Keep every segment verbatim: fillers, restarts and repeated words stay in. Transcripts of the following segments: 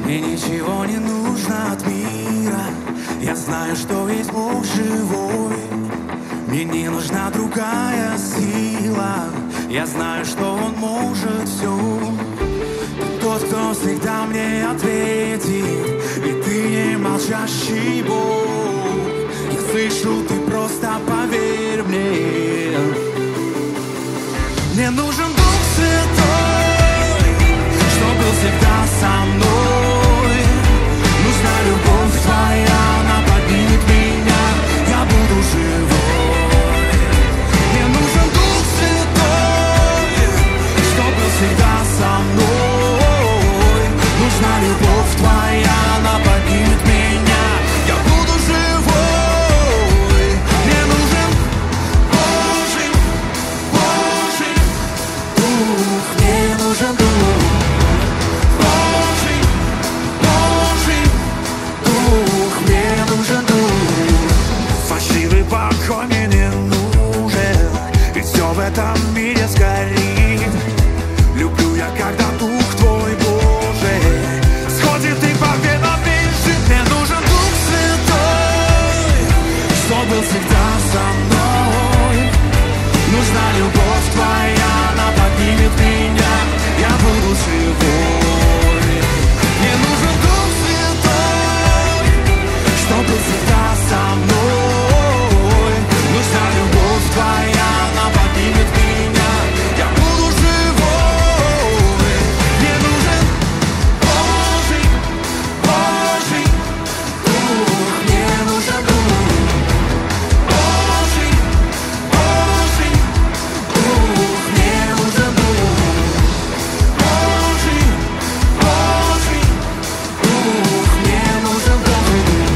Мне ничего не нужно от мира. Я знаю, что есть Бог живой. Мне не нужна другая сила. Я знаю, что Он может все. Ты тот, кто всегда мне ответит. Ведь ты не молчащий Бог. Я слышу, ты просто поверь мне. Мне нужен Дух Святой, что был всегда со мной. Нужна любовь твоя, она поднимет меня. Я буду живой. Мне нужен Дух Святой, что был всегда со мной. Нужна любовь твоя, она поднимет меня. Я буду живой. Мне нужен Божий, Божий Дух. Мне нужен Дух. Божий, Божий Дух. Мне нужен Дух. Фальшивый покой мне не нужен, ведь все в этом мире сгорит. Люблю я, когда Дух твой Божий сходит и победа бежит. Мне нужен Дух Святой, что был всегда со мной. Нужна любовь твоя, она поднимет меня. Я буду живой. Мне нужен Дух Святой, что был всегда со мной. Нужна любовь твоя, она поднимет меня. Я буду живой. Мне нужен Божий, Божий Дух. Мне нужен Дух. Божий, Божий Дух. Мне нужен Дух. Божий, Божий Дух. Мне нужен Дух.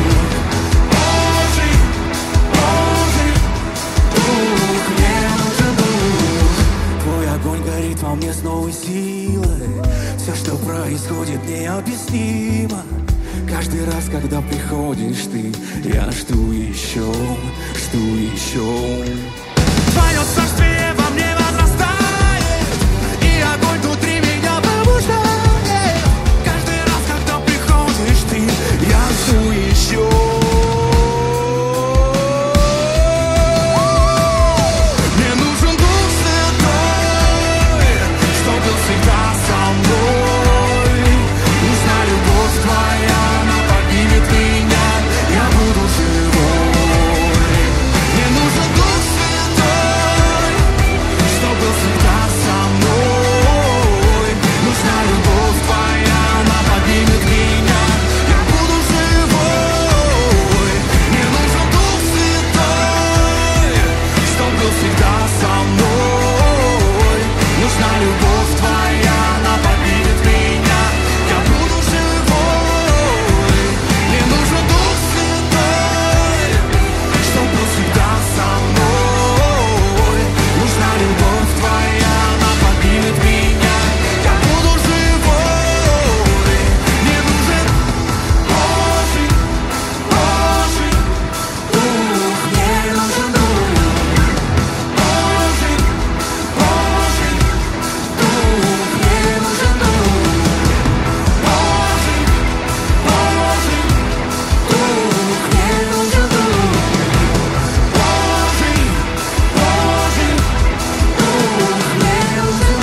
Божий, Божий Дух. Мне нужен Дух. Твой огонь горит во мне с новой силой. Все, что происходит, необъяснимо. Каждый раз, когда приходишь ты, я жду еще, жду еще. Твое царствие во мне возрастает, и огонь внутри меня пробуждает. Каждый раз, когда приходишь ты, я жду еще. Мне нужен Дух Святой, что был всегда со мной. Нужна любовь твоя, она поднимет меня. Я буду живой. Мне нужен Дух Святой, что был всегда со мной. Нужна любовь твоя, она поднимет меня. Я буду живой. Мне нужен Дух Святой, что был всегда со мной. Нужна любовь твоя, она поднимет меня. Я буду живой. Мне нужен Дух Святой, что был всегда со мной. Нужна любовь твоя, она поднимет меня. Я буду живой. Мне нужен Божий, Божий Дух. Мне нужен Дух. Божий, Божий Дух. Мне нужен Дух. Божий, Божий Дух. Мне нужен Дух. Божий, Божий Дух. Мне нужен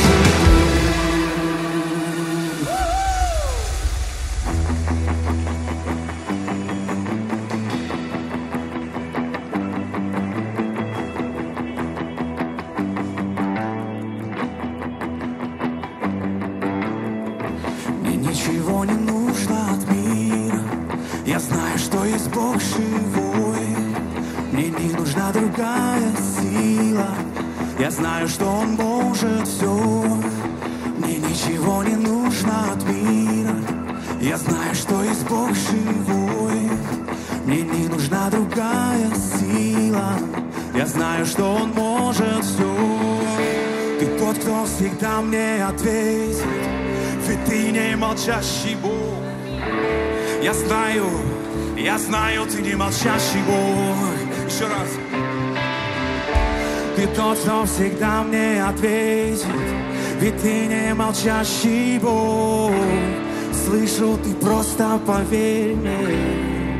Мне ничего не нужно от мира. Я знаю, что есть Бог живой. Мне не нужна другая сила. Я знаю, что Он может все. Мне ничего не нужно от мира. Я знаю, что есть Бог живой. Мне не нужна другая сила. Я знаю, что Он может все. Ты тот, кто всегда мне ответит. Ведь ты не молчащий Бог. Я знаю, я знаю, ты не молчащий Бог. Еще раз. Ты тот, кто всегда мне ответит. Ведь ты не молчащий Бог. слышу, ты просто поверь мне.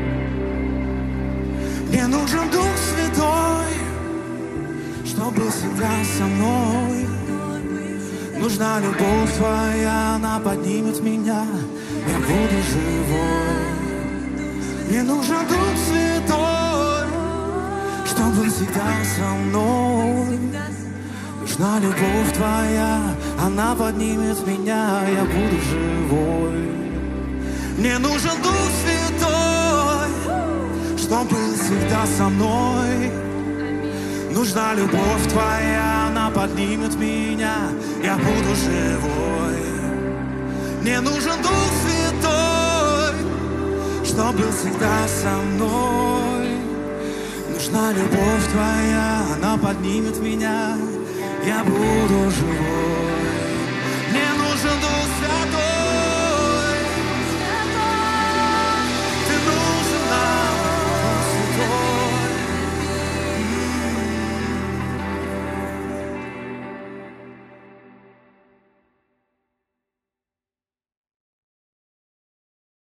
Мне нужен Дух Святой, чтоб был всегда со мной. Нужна любовь твоя, она поднимет меня, я буду живой. Мне нужен Дух Святой, чтоб был всегда со мной. Нужна любовь твоя, она поднимет меня, я буду живой. Мне нужен Дух Святой, чтоб был всегда со мной. Нужна любовь твоя, она поднимет меня, я буду живой. Мне нужен Дух Святой, чтоб был всегда со мной. Нужна любовь твоя, она поднимет меня, я буду живой. Мне нужен Дух Святой.